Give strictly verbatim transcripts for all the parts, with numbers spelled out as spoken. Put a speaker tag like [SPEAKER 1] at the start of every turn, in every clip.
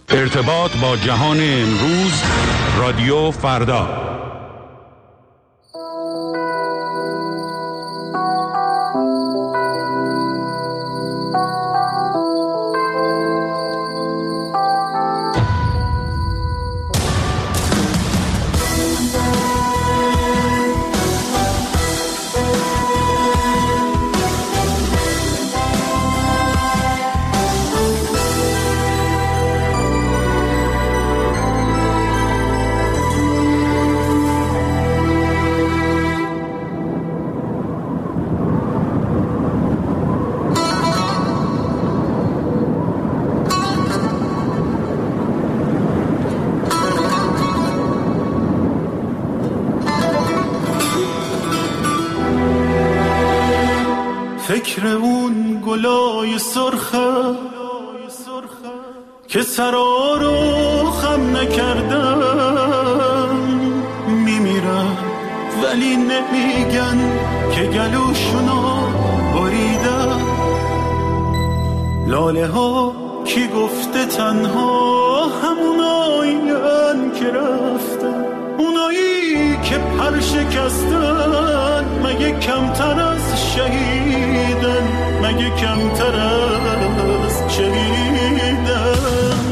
[SPEAKER 1] ارتباط با جهان امروز، رادیو فردا.
[SPEAKER 2] فکر اون گلای سرخه که سرا رو خم نکردن میمیرن، ولی نمیگن که گلوشونو بریدن. لاله ها کی گفته تنها همونایین که رفتن، اونایی که پر شکستن مگه کمتر از شهیدن، مگه کمتر از شهیدن.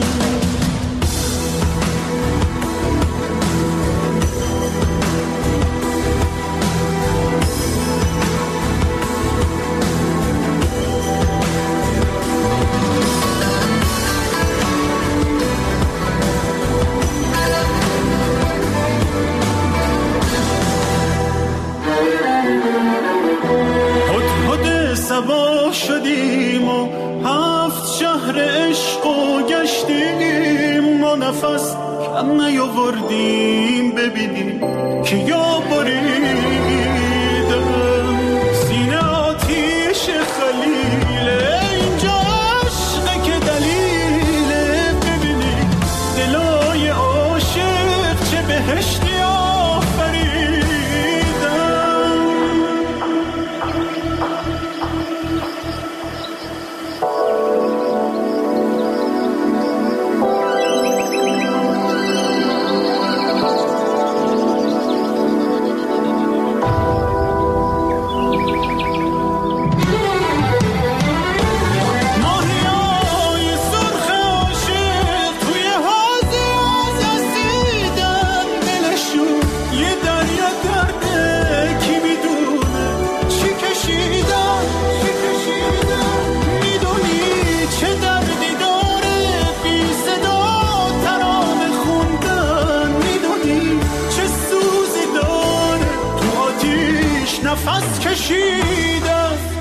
[SPEAKER 2] سبا شدیم و هفت شهر عشق و گشتیم، ما نفس کم نیاوردیم ببینیم که یا بریدم. سینه آتیش خلیله، اینجا عشقه که دلیله، ببینیم دلای عاشق چه بهشتی آفریدن. نفس کشیدم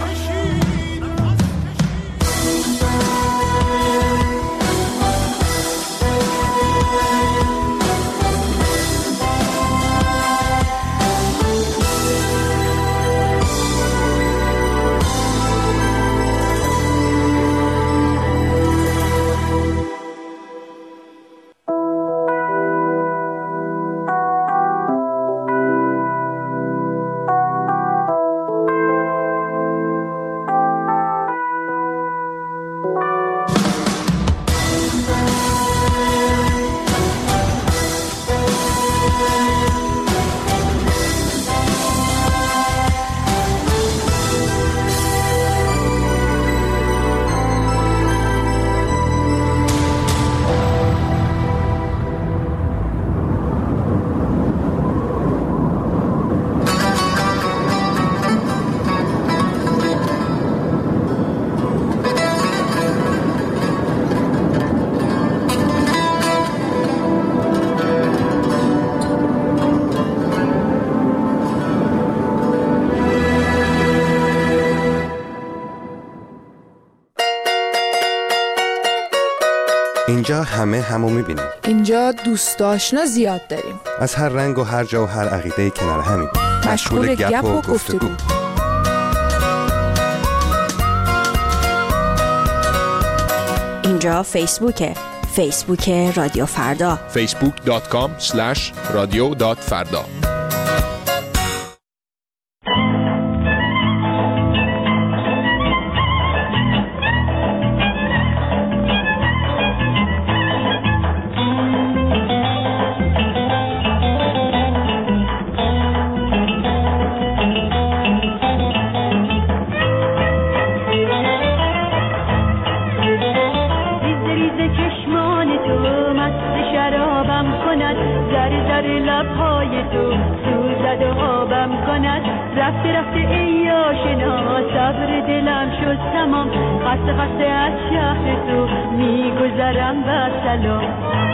[SPEAKER 3] اینجا همه همو میبینیم.
[SPEAKER 4] اینجا دوست آشنا زیاد داریم.
[SPEAKER 3] از هر رنگ و هر جا و هر عقیده‌ای کنار همیم.
[SPEAKER 4] مشغول گپ و گفتگو.
[SPEAKER 5] اینجا فیسبوکه. فیسبوک رادیو فردا.
[SPEAKER 6] فیسبوک دات کام اسلش رادیو دات فردا.
[SPEAKER 7] کند، ذره ذره لبهای تو سوزد و آبم کند. رفته رفته ای آشنا صبر دلم شد تمام، خسته خسته از شهر تو میگذرم و سلام.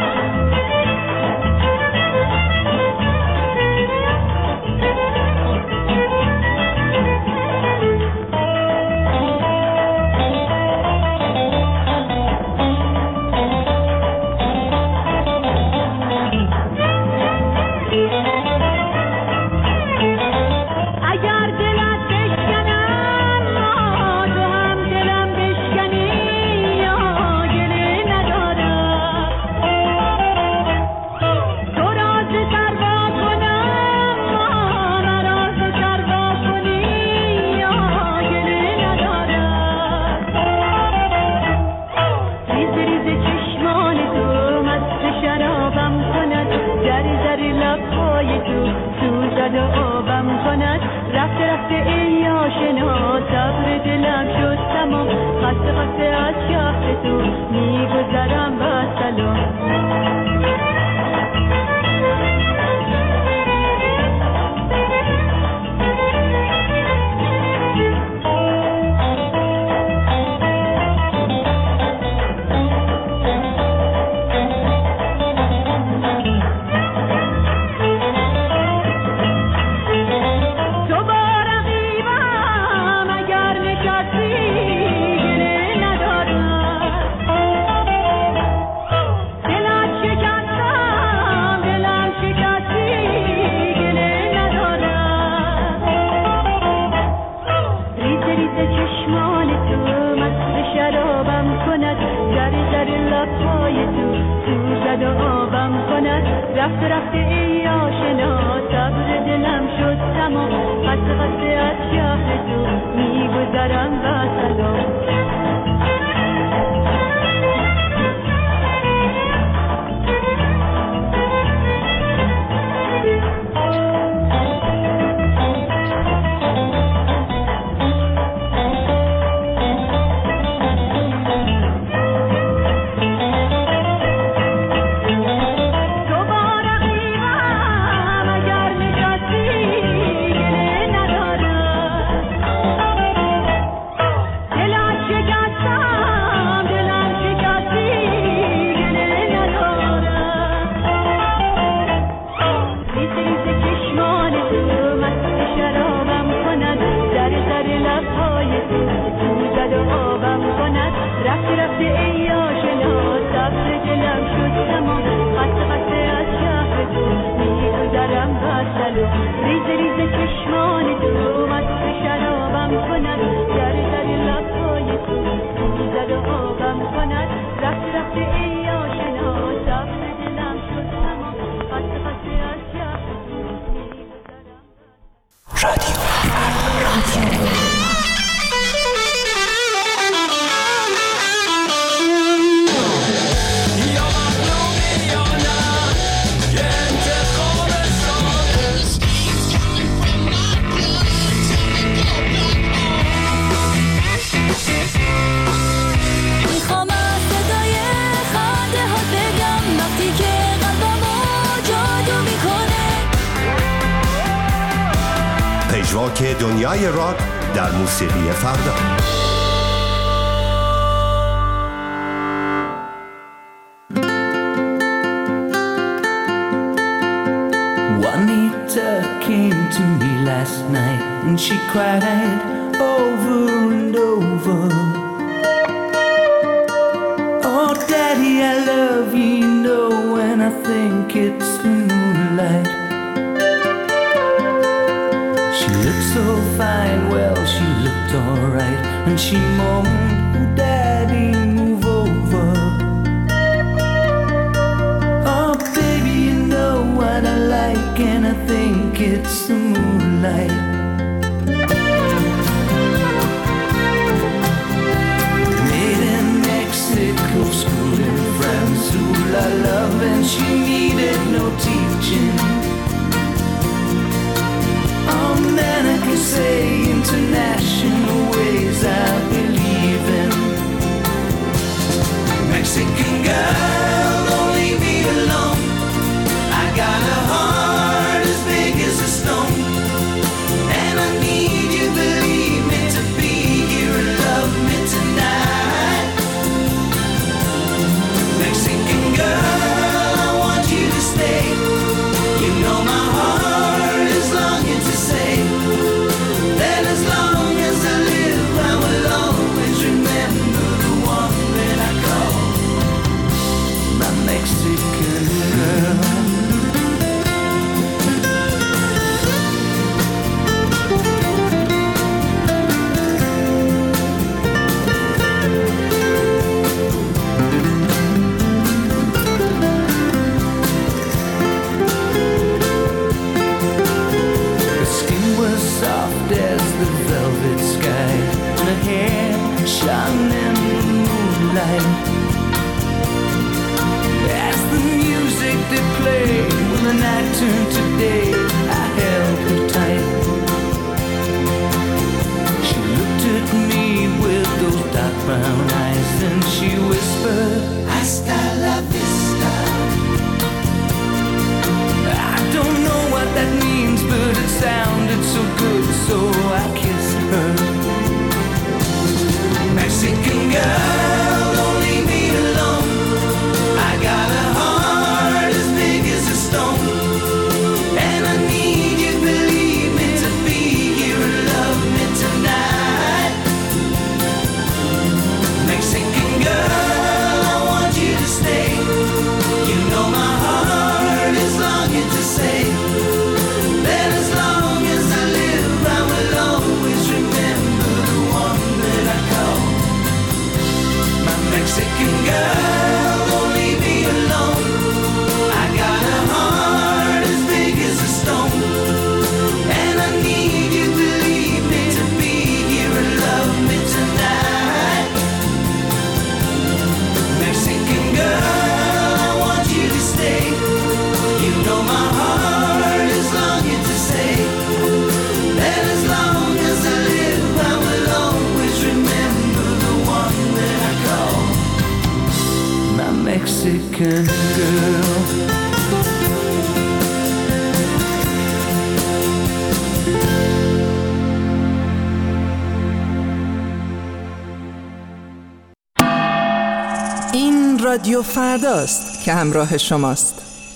[SPEAKER 8] پژواک دنیای راک در موسیقی فردا.
[SPEAKER 9] Juanita came to me last night and she cried over and over. Oh daddy, I love you, you know, when I think it's moonlight. She looked so fine, well she looked alright, and she moaned, oh daddy, move over. Oh baby, you know what I like, and I think it's the moonlight. Made in Mexico, schooled in France, who I love, and she needed no teaching. Oh man, I can say international ways I believe in. Mexican girl, don't leave me alone. Mexican girl. Her skin was soft as the velvet sky, and her hair shone in the moonlight. As the music they played, when the night turned to day, I held her tight. She looked at me with those dark brown eyes, and she whispered, "Hasta la vista." I don't know what that means, but it sounded so good, so I kissed her. Mexican girl, don't leave me alone. I got a heart as big as a stone, and I need you, believe me, to be here and love me tonight. Mexican girl, I want you to stay. You know my heart is longing to say that as long as I live, I will always remember the one that I call my Mexican girl. Don't leave me alone. I got a heart as big as a stone, and I need you, believe me, to be here and love me tonight. Mexican girl, I want you to stay. You know my heart is longing to say that as long as I live, I will always remember the one that I call my Mexican girl.
[SPEAKER 10] این رادیو فرداست که همراه شماست.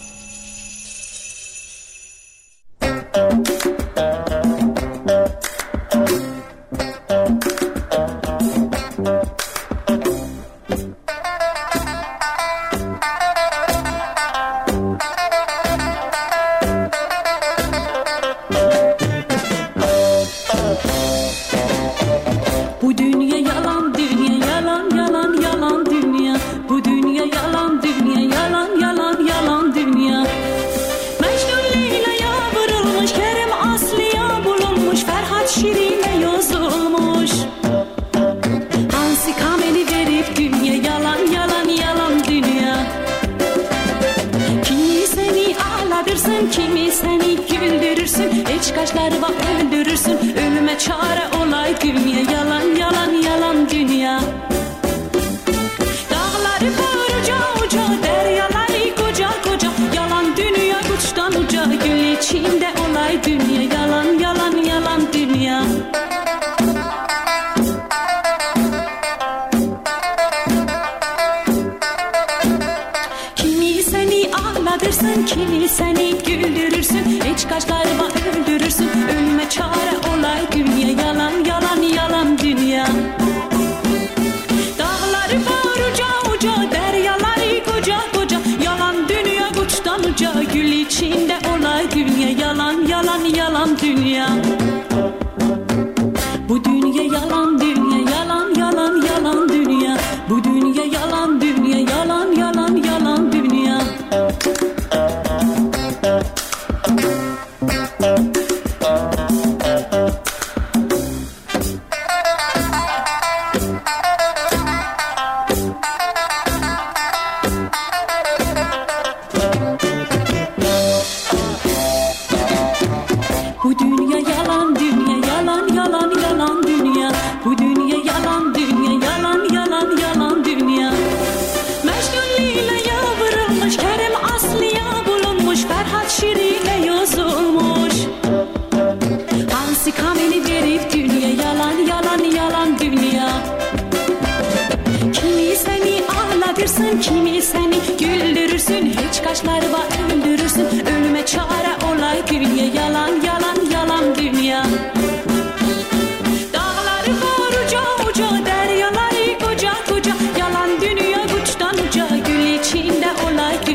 [SPEAKER 7] Bu dünya yalan, dünya yalan, yalan, yalan dünya. Bu dünya yalan, dünya yalan, yalan, yalan dünya. Mecnun Leyla'ya vurulmuş, Kerem Aslı'ya bulunmuş, Ferhat Şirin'e yazılmış. Hansi Kameli verip dünya yalan, yalan, yalan dünya. Kimi seni ağlatırsın, kimi seni güldürürsün, hiç kaşları var öldürürsün, ölüme çare olay dünya yalan, yalan, yalan dünya. Dağları koruca uca, deryaları koca koca, yalan dünya uçtan uca, gül içinde olay dünya yalan, yalan, yalan dünya. Kimi seni ağlatırsın, kimi seni güldürürsün, hiç kaşları var öldürürsün, ölüme çare olay dünya yalan, yalan, yalan dünya. Dağları var uca uca, deryaları koca koca, yalan dünya uçtan uca, gül içinde olay dünya yalan, yalan, yalan dünya. Bu dünya yalan, dünya yalan, yalan, yalan dünya. Bu dünya yalan, dünya yalan, yalan, yalan dünya. Bu dünya yalan, dünya yalan, yalan, yalan dünya. Bu dünya yalan, dünya yalan, yalan, yalan dünya. Mecnun Leyla'ya vurulmuş, Kerem Aslı'ya bulunmuş, Ferhat Şirin'e yazılmış. Hansi Kameli verip dünya yalan, yalan, yalan dünya. Kimi seni ağlatırsın, kimi seni güldürürsün, hiç kaşları var öldürürsün, ölüme çare olay dünya yalan, yalan, yalan dünya. Dağları var uca uca, deryaları koca koca, yalan dünya uçtan uca, gül içinde olay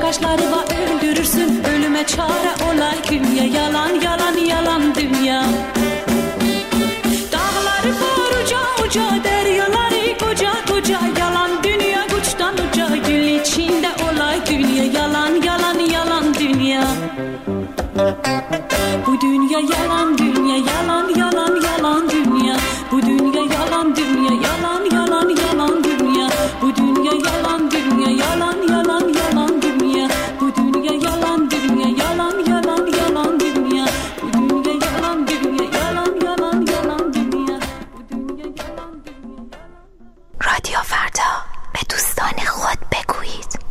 [SPEAKER 7] başları var öldürürsün, ölüme çare olay dünya. Yalan yalan yalan dünya. Dağları var uca uca, deryaları koca koca. Yalan dünya uçtan uca, gül içinde olay dünya. Yalan yalan yalan dünya. Bu dünya yalan dünya, yalan yalan yalan dünya. Bu dünya yalan dünya, yalan yalan yalan dünya. Bu dünya yalan dünya, yalan yalan yalan dünya. Bu dünya yalan dünya, yalan yalan yalan dünya. Bu dünya yalan dünya, yalan yalan yalan dünya. Bu dünya yalan dünya.
[SPEAKER 5] رادیو فردا، به دوستان خود بگویید.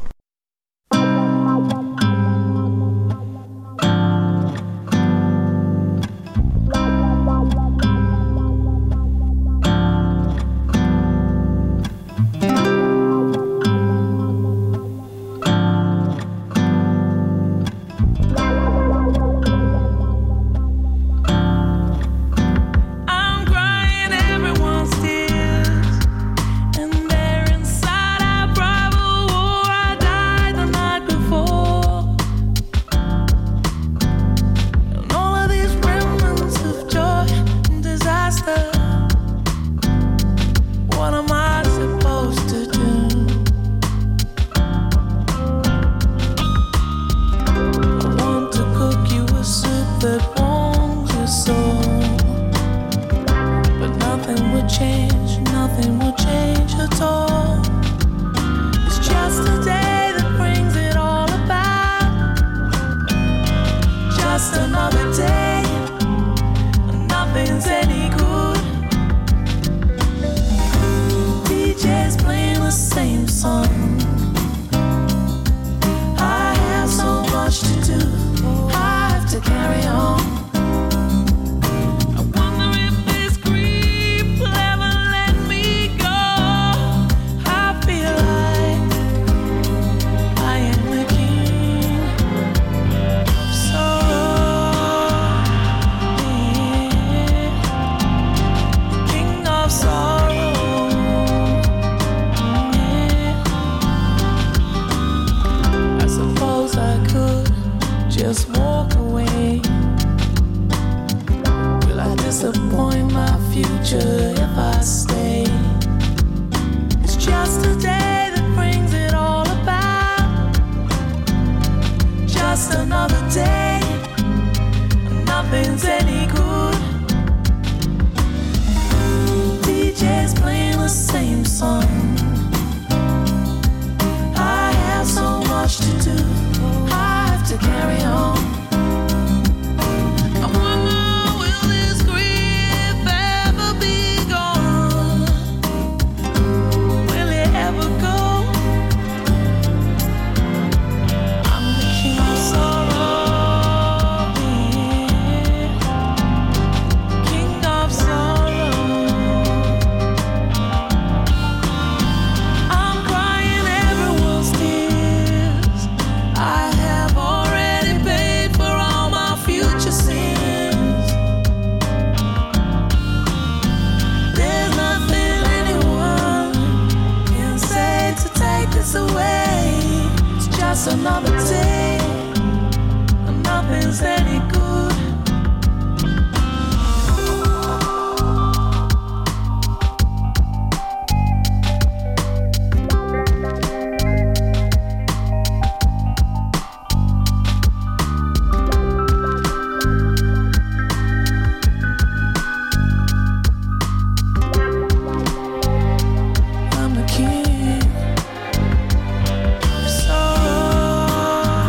[SPEAKER 11] I'm the king. So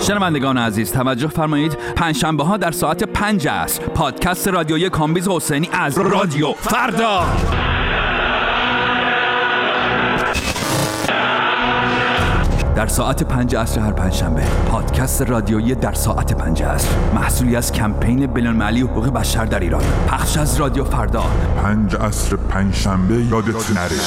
[SPEAKER 11] شنوندگان عزیز توجه فرمایید، پنجشنبه ها در ساعت پنج عصر پادکست رادیویی کامبیز حسینی از رادیو فردا. در ساعت پنج عصر هر پنجشنبه پادکست رادیویی در ساعت پنج عصر، محصولی از کمپین بین‌المللی حقوق بشر در ایران، پخش از رادیو فردا.
[SPEAKER 12] پنج عصر پنجشنبه یادت نره.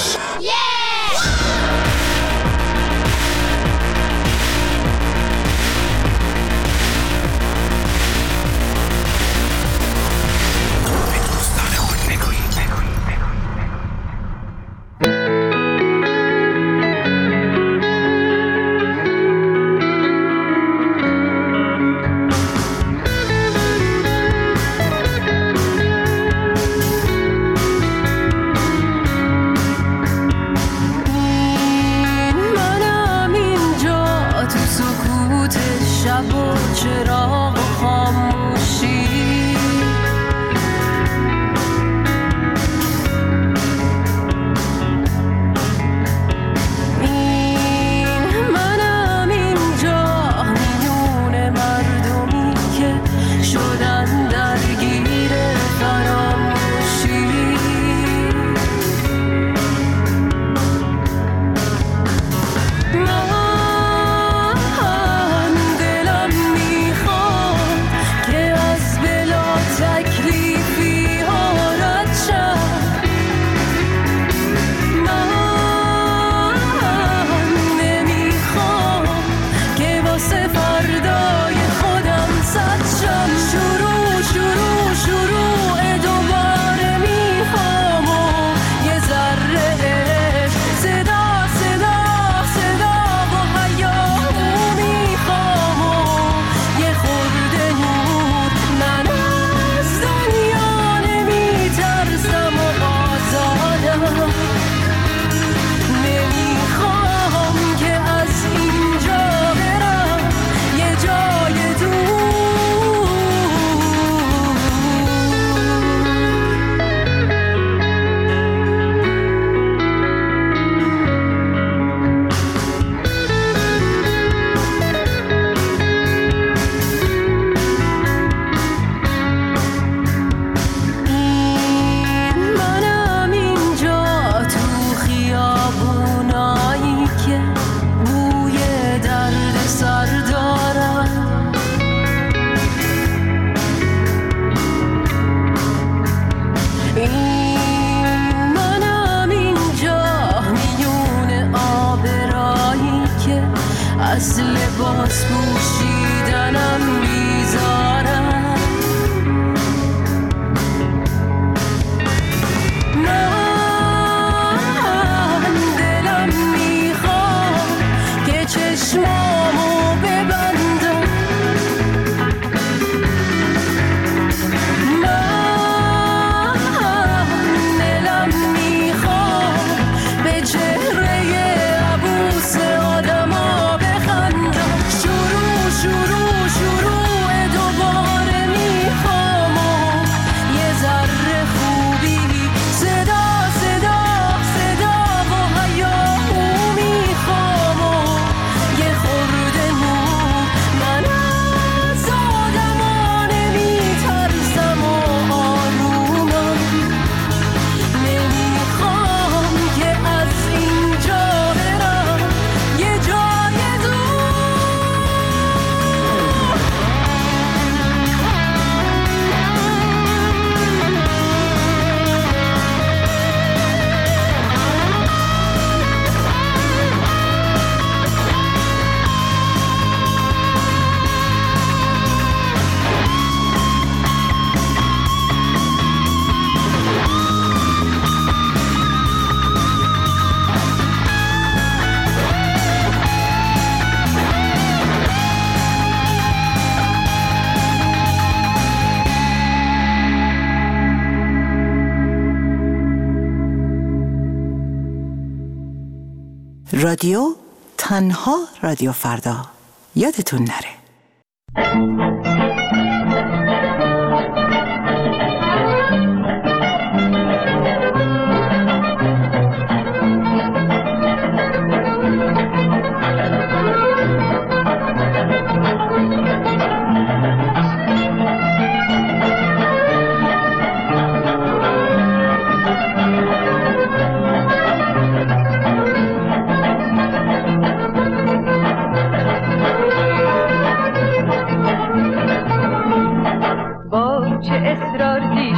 [SPEAKER 13] رادیو تنها رادیو فردا، یادتون نره.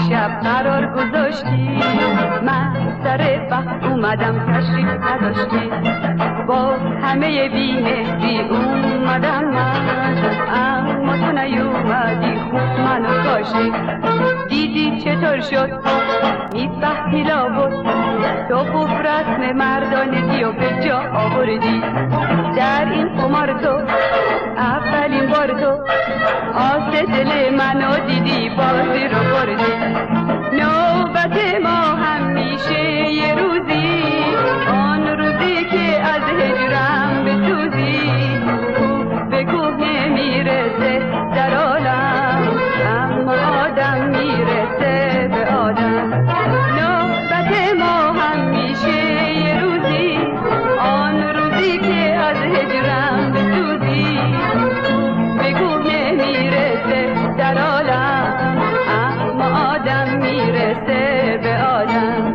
[SPEAKER 7] دیشب قرار گذاشتی، من سر وقت اومدم تشریف نداشتی، با همه بی‌مهری اومدم من، اما تو نیومدی خوب منو کاشتی. دیدی چطور شد میفهمی لابد، تو خوب رسم مردانگی و به جا آوردی. در این قمار تو اولین بار تو آس دل منو دیدی، بازی رو بردی. نوبت ما همیشه یه روزی، آن روزی که از هجرم بسوزی. کوه به کوه نمیرسه در عالم، اما آدم میرسه به آدم. نوبت ما همیشه یه روزی، آن روزی که از هجرم بسوزی. به کوه نمیرسه در عالم، اما آدم میرسه به آدم.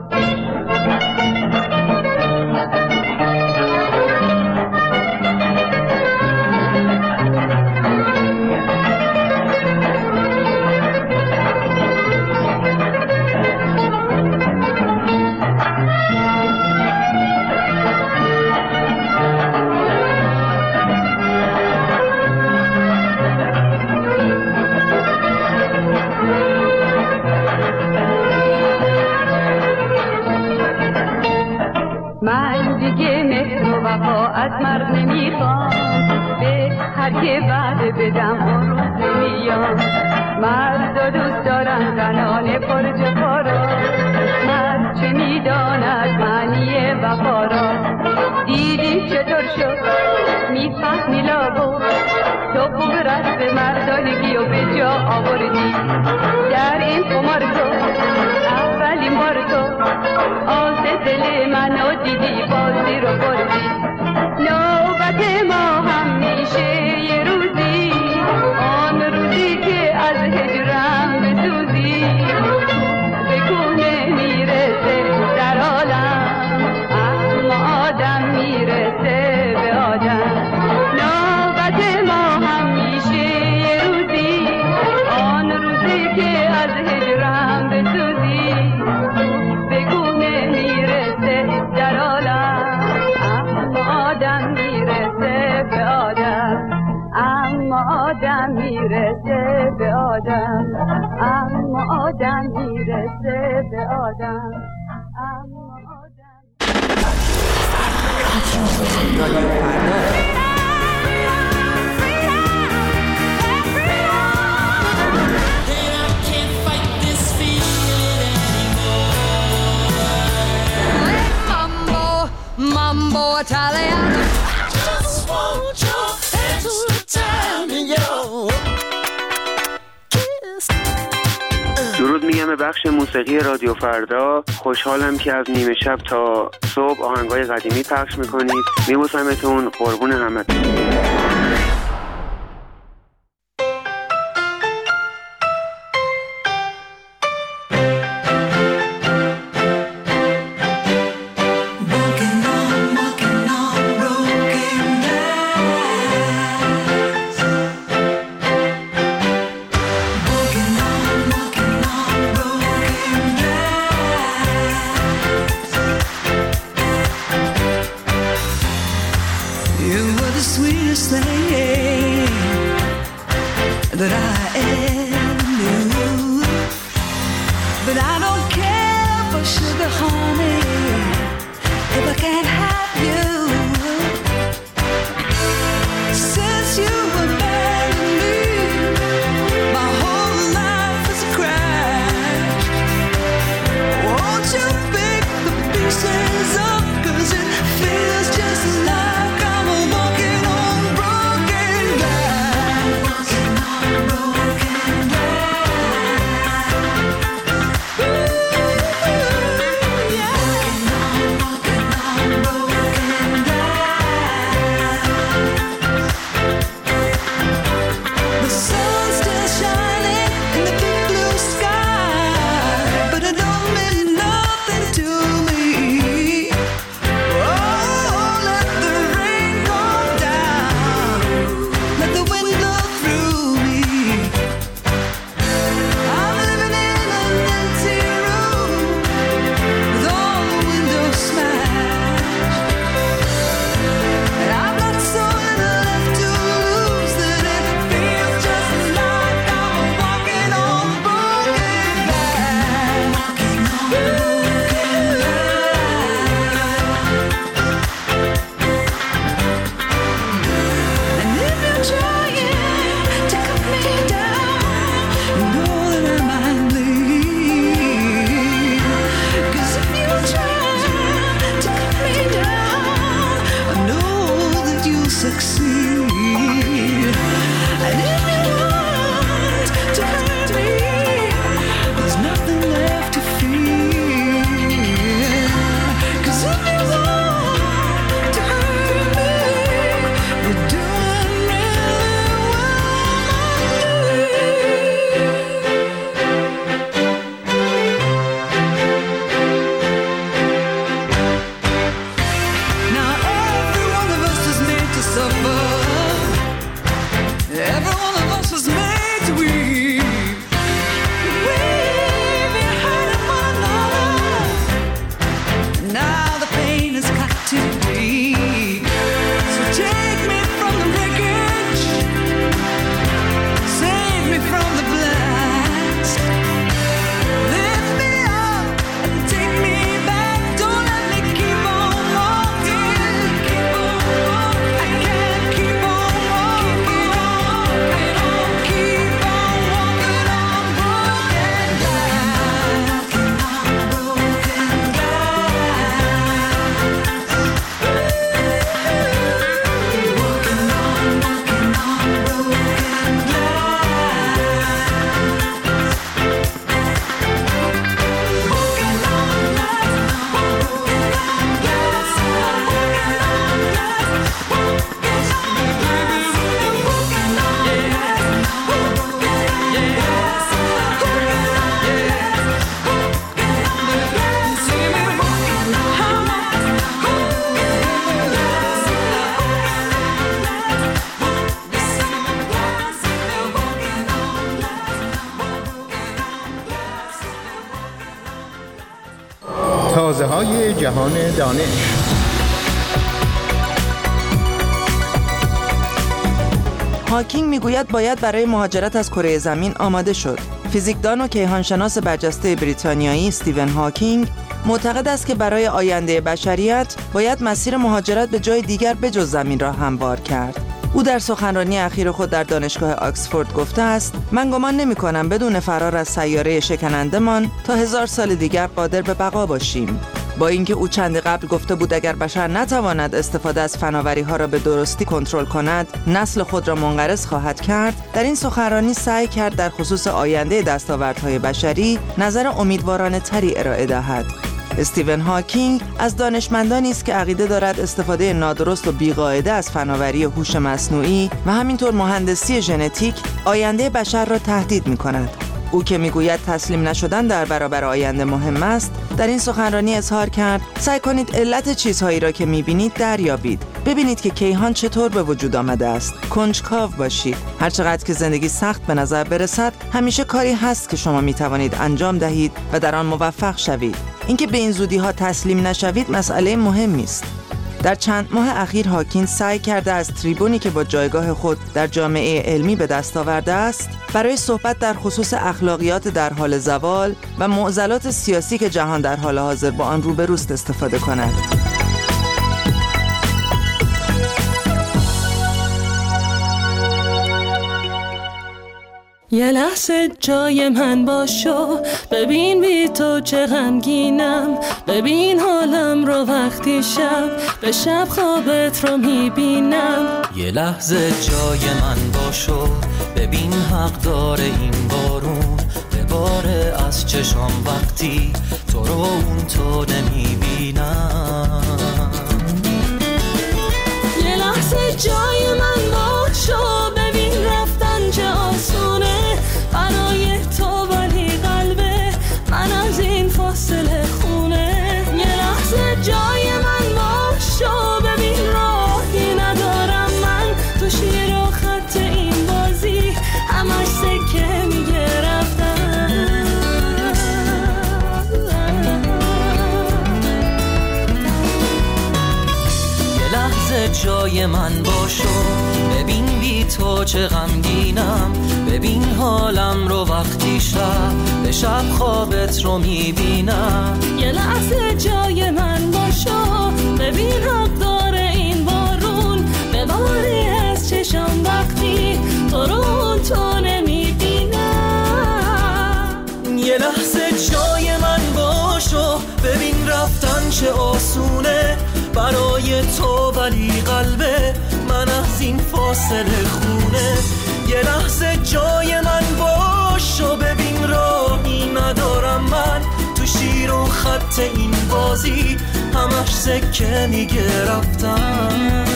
[SPEAKER 7] من دیگه مهر و وفا از مرد نمیخوام، به هر که وعده بدم اون روز نمیام. مرد دوست دارن زنان پر جفا را، مرد چه میداند معنی وفا را. دیدی چطور شد میفهمی لابد، تو خوب رسم مردانگی و به جا آوردی. در این قمار تو اولین بار تو آس دل منو دیدی، بازی رو بردی. نوبت ما همیشه یه روزی، آن روزی که از هجرم بسوزی. به کوه نمیرسه در عالم، اما آدم میرسه به آدم. نوبت ما همیشه یه روزی، آن روزی که از هجرم بسوزی. به کوه نمیرسه در عالم، اما آدم میرسه به آدم. اما آدم میرسه به آدم، اما آدم میرسه به آدم، اما
[SPEAKER 14] Mambo Italiano.
[SPEAKER 2] Just want your extra time in your kiss.
[SPEAKER 15] درود میگم به بخش موسیقی رادیو فردا. خوشحالم که از نیمه شب تا صبح آهنگای قدیمی پخش میکنید. میبوسمتون، قربون همتون.
[SPEAKER 9] That I ever knew, but I don't care for sugar, honey, if I can't have you. Since you abandoned me, my whole life is a crash. Won't you pick the pieces up, 'cause it feels just like I'm walking on broken glass. Broken
[SPEAKER 16] تازه های جهان دانش.
[SPEAKER 17] هاکینگ میگوید باید برای مهاجرت از کره زمین آماده شد. فیزیکدان و کیهانشناس برجسته بریتانیایی استیون هاکینگ معتقد است که برای آینده بشریت باید مسیر مهاجرت به جای دیگر بجز زمین را هموار کرد. او در سخنرانی اخیر خود در دانشگاه آکسفورد گفته است: من گمان نمی کنم بدون فرار از سیاره شکنندمان تا هزار سال دیگر قادر به بقا باشیم. با اینکه او چند قبل گفته بود اگر بشر نتواند استفاده از فناوری‌ها را به درستی کنترل کند، نسل خود را منقرض خواهد کرد، در این سخنرانی سعی کرد در خصوص آینده دستاوردهای بشری نظر امیدوارانه تری ارائه دهد. استیون هاکینگ از دانشمندانی است که عقیده دارد استفاده نادرست و بی‌قاعده از فناوری هوش مصنوعی و همینطور مهندسی ژنتیک آینده بشر را تهدید می‌کند. او که میگوید تسلیم نشدن در برابر آینده مهم است، در این سخنرانی اظهار کرد: سعی کنید علت چیزهایی را که میبینید دریابید. ببینید که کیهان چطور به وجود آمده است. کنجکاو باشید. هرچقدر که زندگی سخت به نظر برسد، همیشه کاری هست که شما میتوانید انجام دهید و در آن موفق شوید. اینکه به این زودی ها تسلیم نشوید مسئله مهمی است. در چند ماه اخیر هاکینگ سعی کرده از تریبونی که با جایگاه خود در جامعه علمی به دست آورده است، برای صحبت در خصوص اخلاقیات در حال زوال و معضلات سیاسی که جهان در حال حاضر با آن روبروست استفاده کند.
[SPEAKER 18] یه لحظه جای من باشو، ببین بی تو چه غمگینم، ببین حالم رو وقتی شب به شب خوابت رو میبینم.
[SPEAKER 19] یه لحظه جای من باشو، ببین حق داره این بارون بباره از چشام وقتی تو رو اون تو نمیبینم.
[SPEAKER 18] یه لحظه جای من باشو، ببین رفتن چه آسونه برای تو، ولی قلبه من از این فاصله خونه. یه لحظه جای من باشو، ببین راهی ندارم من تو شیر و خط این بازی، همش سکه میگه رفتن.
[SPEAKER 19] یه لحظه جای من باشو، ببین بی تو چه غمگینم، ببین حالم رو وقتی شب به شب خوابت رو میبینم.
[SPEAKER 18] یه لحظه جای من باشو، ببین حق داره این بارون بباری از چشم وقتی تو رو تو نمیبینم.
[SPEAKER 19] یه لحظه جای من باشو، ببین رفتن چه آسونه برای تو، ولی قلبه من از این فاصله خونه. یه لحظه جای من باشو، ببین راهی ندارم من تو شیر و خط این بازی، همش سکه میگه رفتن.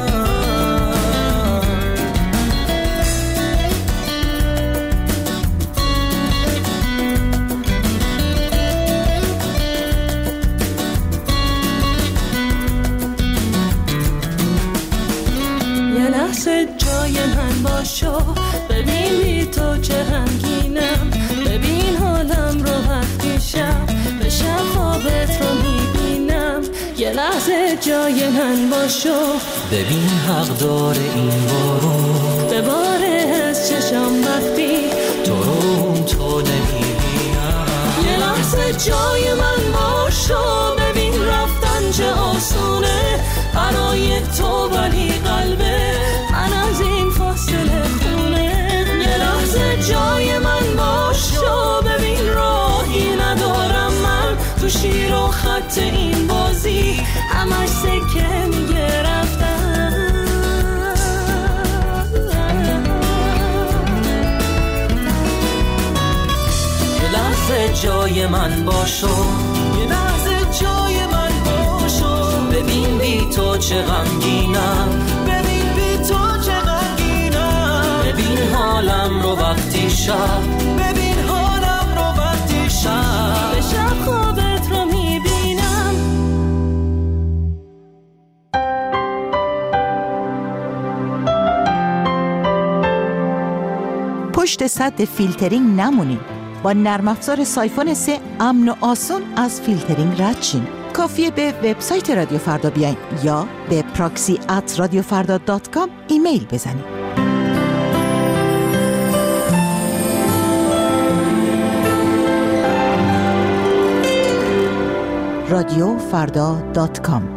[SPEAKER 18] جای من باشو، ببین بی تو چه غمگینم، ببین حالم رو وقتی شب به شب خوابت رو میبینم. یه لحظه جای من باشو،
[SPEAKER 19] ببین حق داره این بارون
[SPEAKER 18] بباره از چشم وقتی
[SPEAKER 19] تو رو تو نمیبینم.
[SPEAKER 18] یه لحظه جای من باشو، ببین رفتن چه آسونه برای تو، ولی قلبه من از این فاصله خونه. یه لحظه جای من باشو، ببین راهی ندارم من تو شیر و خط این بازی، همش سکه میگه رفتن.
[SPEAKER 19] یه لحظه جای من باشو، یه لحظه جای من باشو، ببین بی تو چه غمگینم، ببین بی تو چه غمگینم، ببین حالم رو وقتی شب، ببین حالم رو وقتی شب
[SPEAKER 18] به شب خوابت رو میبینم.
[SPEAKER 13] پشت سد فیلترینگ نمونید. با نرم افزار سایفون سه امن و آسون از فیلترینگ رد شین. کافیه به وبسایت رادیو فردا بیاین یا به پراکسی ات رادیو فردا دات کام ایمیل بزنید. رادیو فردا دات کام.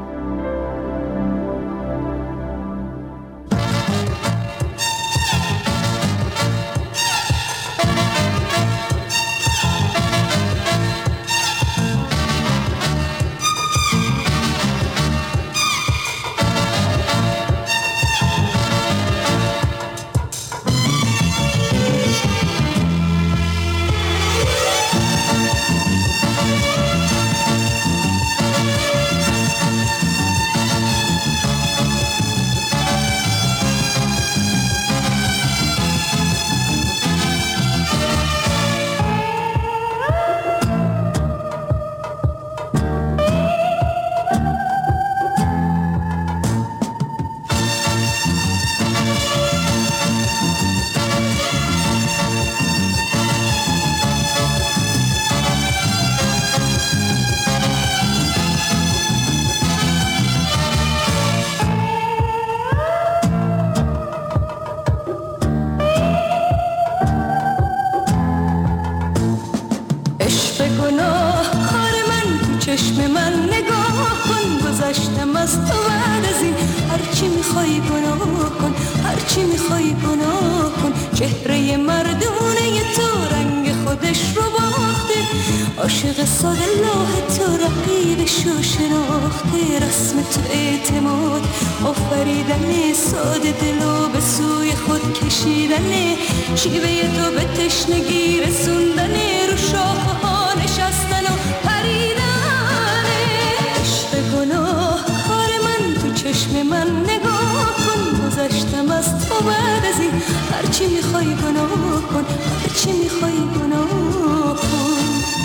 [SPEAKER 18] عاشق ساده لاه تو رقیبش رو شناخته، رسم تو اعتماد آفریدن ساده دلو به سوی خود کشیدن، شیوه تو به تشنگی رسوندن، رو شاخه ها نشستن و پریدن. عشق گناه کار من تو چشم من نگاه کن، گذشتم از تو بعد از این هرچی میخوای گناه کن، هرچی میخوای گناه کن.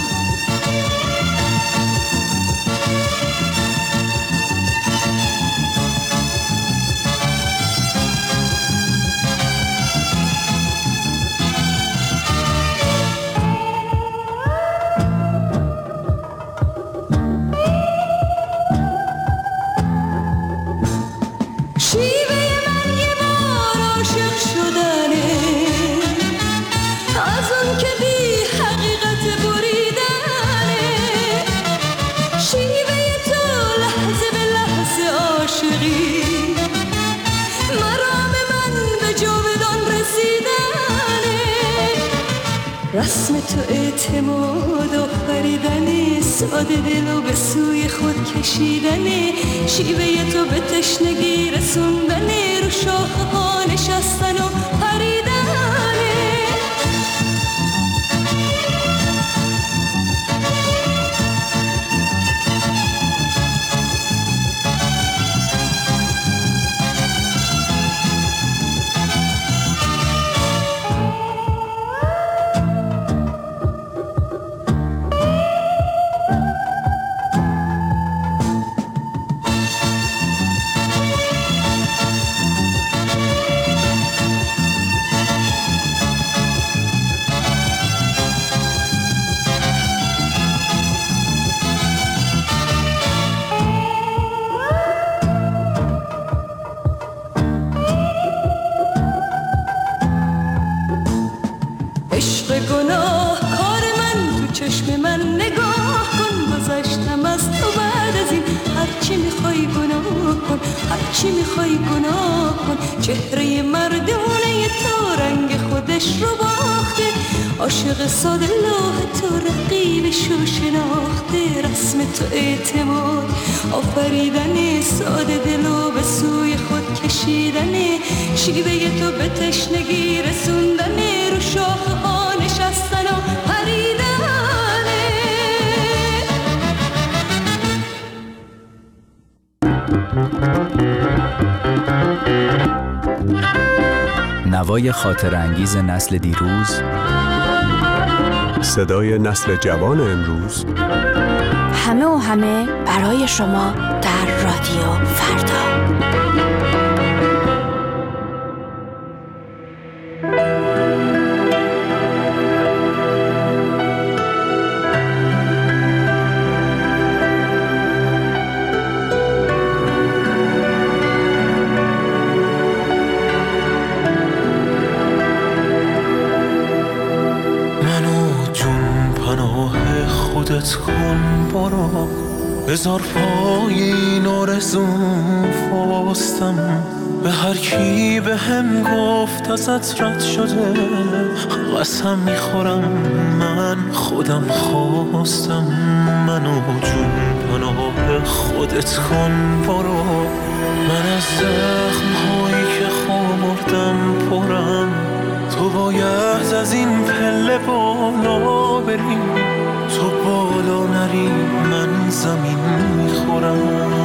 [SPEAKER 18] رسم تو اعتماد آفریدن، ساده دلو به سوی خود کشیدن، شیوه تو به تشنگی رسوندن، رو شاخه ها نشستن و پریدن. هرچی میخوای گناه کن، چهره مردونه تو رنگ خودش رو باخته، عاشق ساده لوح تو رقیبش رو شناخته، رسم تو اعتماد آفریدن، ساده دلو به سوی خود کشیدن، شیوه تو به تشنگی رسوندن، رو شاخه ها نشستن و پریدن.
[SPEAKER 11] نوای خاطر انگیز نسل دیروز،
[SPEAKER 8] صدای نسل جوان امروز،
[SPEAKER 5] همه و همه برای شما در رادیو فردا.
[SPEAKER 19] خودت کن برو بذار پای این آرزوم فاستم به هر کی به هم گفت ازت رد شده قسم میخورم من خودم خواستم منو جون پناه خودت کن برو من از زخم هایی که خوردم پرم تو باید از این پله بالا بری تو بالا نری من زمین میخورم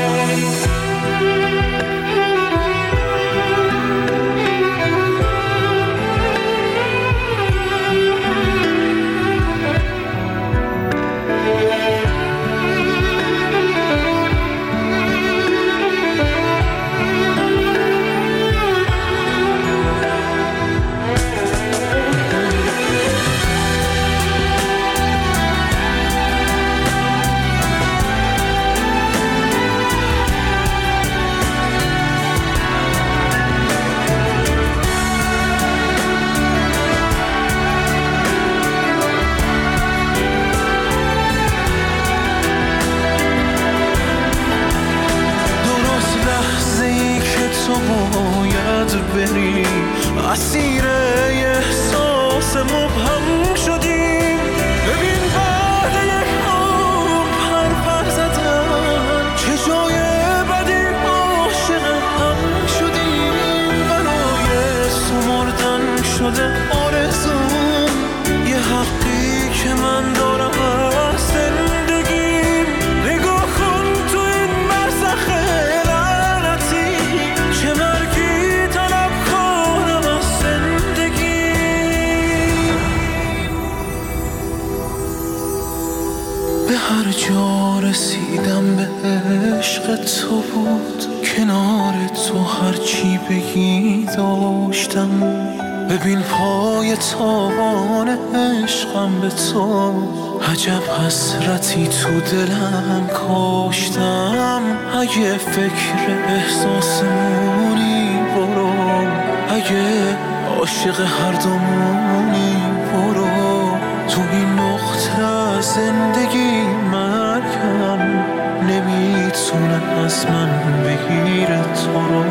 [SPEAKER 19] بری اسیر احساس مبهم شدیم ببین بعد یک عمر پرپر زدن چه جای بدی عاشق هم شدیم برای سمردن شده آرزوم یه حقی که من دارم از زندگیم نگاه کن تو این برزخ لعنتی چه مرگی به هر جا رسیدم به عشق تو بود کنار تو هرچی بگی داشتم ببین پای تابان عشقم به تو عجب حسرتی تو دلم کاشتم اگه فکر احساسمونی برو اگه عاشق هر دومونی برو تو این نقطه از زندگی مرگم نمیتونه از من بگیره تو رو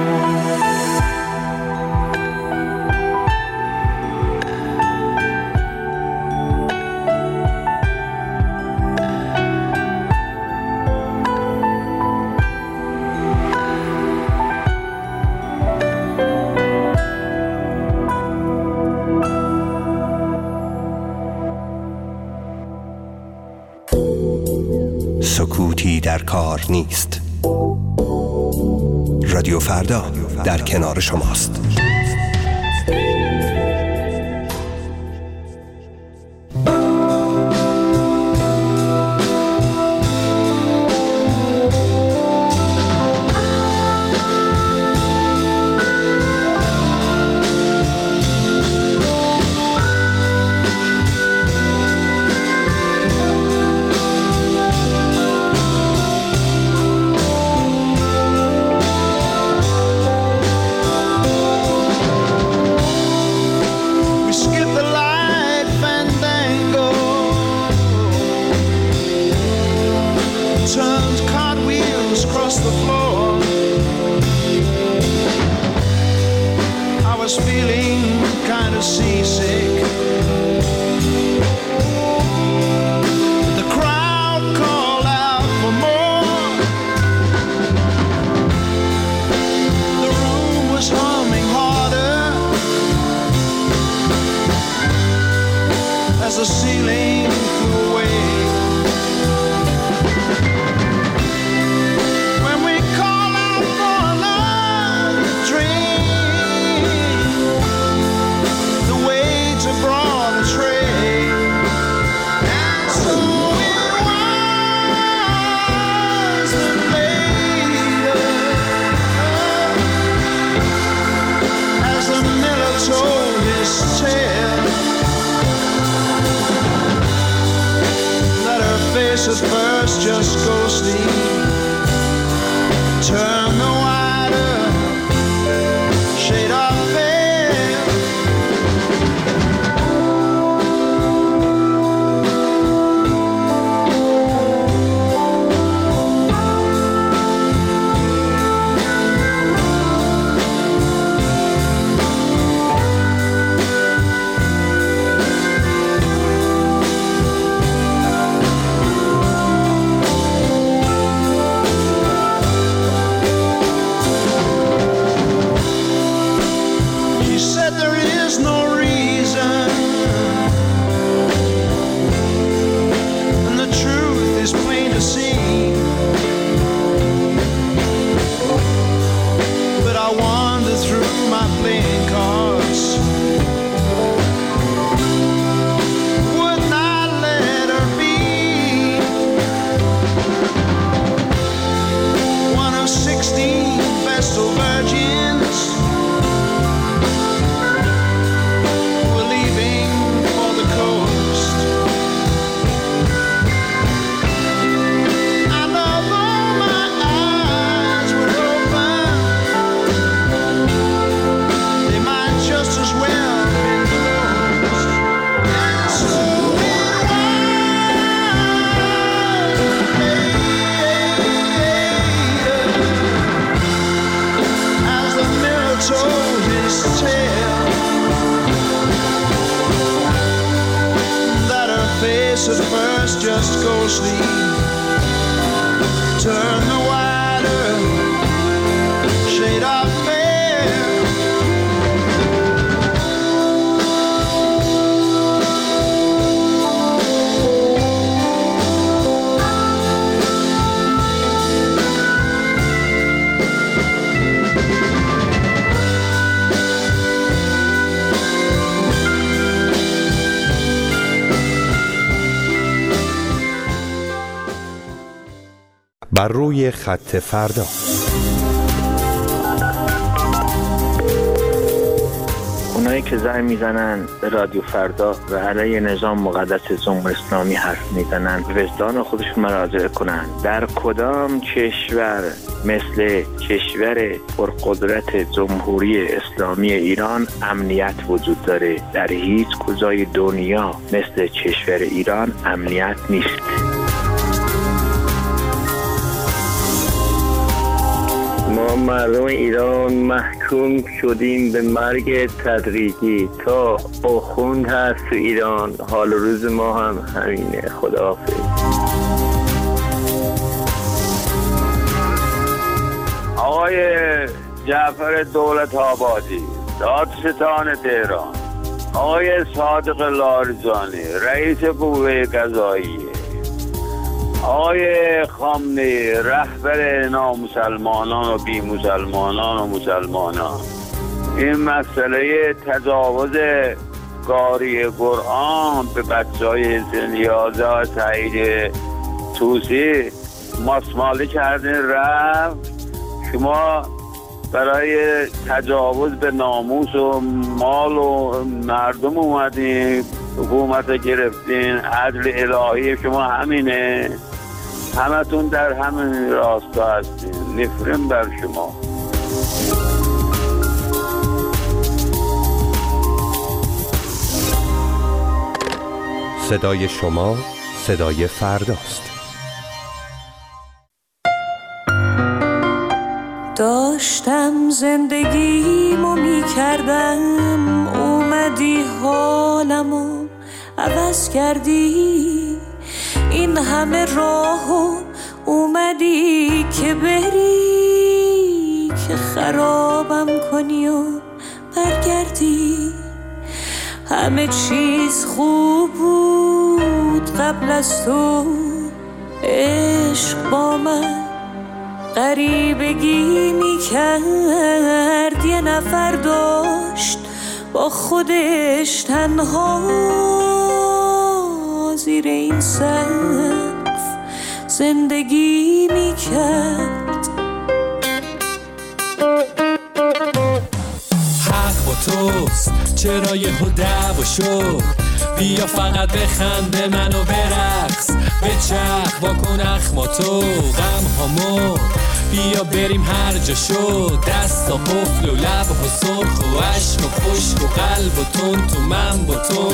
[SPEAKER 8] سکوتی در کار نیست. رادیو فردا در کنار شماست.
[SPEAKER 9] At first just go sleep. Turn the wider shade of veil. just go sleep. Turn the wider shade of pale.
[SPEAKER 3] بر روی خط فردا.
[SPEAKER 20] اونایی که زنگ میزنن به رادیو فردا و علیه نظام مقدس جمهوری اسلامی حرف میزنن، وجدان خودشون مراجعه کنن. در کدام کشور مثل کشور پرقدرت جمهوری اسلامی ایران امنیت وجود داره؟ در هیچ کجای دنیا مثل کشور ایران امنیت نیست. ما مردم ایران محکوم شدیم به مرگ تدریجی. تا آخوند هست تو ایران، حال و روز ما هم همینه. خداحافظ.
[SPEAKER 21] آقای جعفر دولت آبادی، دادستان تهران، آقای صادق لاریجانی، رئیس قوه قضاییه، آقای خامنه‌ای، رهبر نامسلمانان و بی مسلمانان و مسلمانان، این مسئله تجاوز قاری قرآن به بچه‌های سن یازده و تایید توسی ماسمالی کردین رفت. شما برای تجاوز به ناموس و مال و مردم اومدین، حکومت رو گرفتین. عدل الهی شما همینه، همتون در همین راستا هستین. نفرین بر شما.
[SPEAKER 3] صدای شما صدای فرداست.
[SPEAKER 18] داشتم زندگیمو میکردم، اومدی حالمو عوض کردی. این همه راهو اومدی که بری، که خرابم کنی و برگردی. همه چیز خوب بود قبل از تو، عشق با من غریبگی میکرد. یه نفر داشت با خودش تنها زیر این سقف زندگی میکرد.
[SPEAKER 19] حق با توست، چرا یهو دعوا شد؟ بیا فقط بخند به منو برقص، بچرخ واکن اخماتو غم هامو. بیا بریم هر جا شد، دستا قفل و لب و سرخ و عشق و خشک و قلب و تون تو من با تو.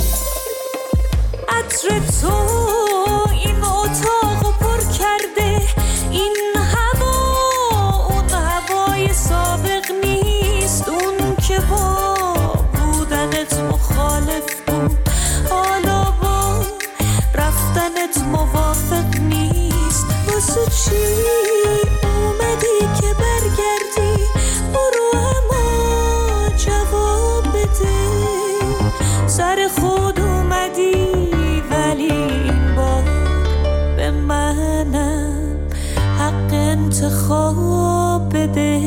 [SPEAKER 18] عطر تو این اتاقو پر کرده، این هوا اون هوای سابق نیست. اون که با بودنت مخالف بود، حالا با رفتنت موافق نیست. واسه چی اومدی که برگردی؟ برو اما جواب بده. سر خود اومدی ولی این بار به منم حق انتخاب بده.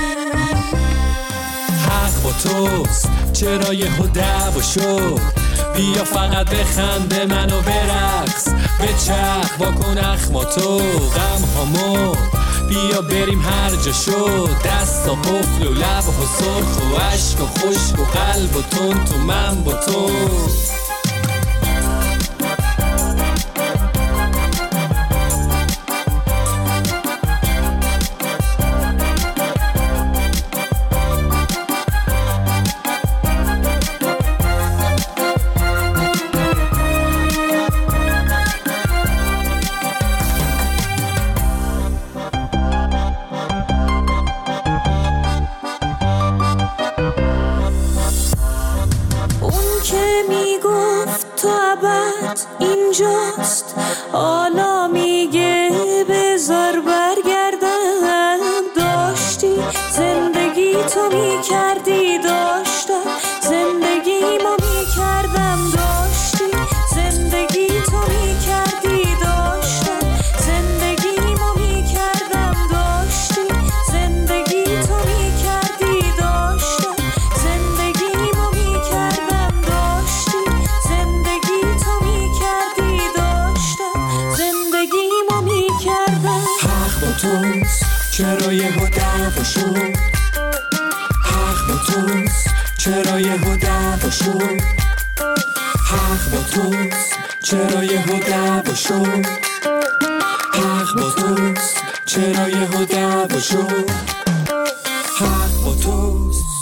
[SPEAKER 19] حق با توست، چرا یهو دعوا شد؟ بیا فقط بخند به منو برقص، بچرخ واکن اخماتو غم هامو. بیا بریم هر جا شد، دستا قفل و لب و سرخ و عشق و خشک و قلب و تون تو من با تو.
[SPEAKER 18] اون که میگو حالا میگه بذار برگردم. داشتی زندگی تو میکردی، داشتم زندگیمو میکردم. داشتی زندگی تو میکردی، داشتم زندگیمو میکردم. داشتی زندگی تو میکردی، داشتم زندگیمو میکردم. داشتی زندگی تو میکردی، داشتم زندگیمو میکردم.
[SPEAKER 19] حق با توست چرا یهو دعوا شد، حق با توست چرا یهو دعوا شد، حق با توست چرا یهو دعوا شد، حق با توست چرا یهو دعوا شد، حق با توست.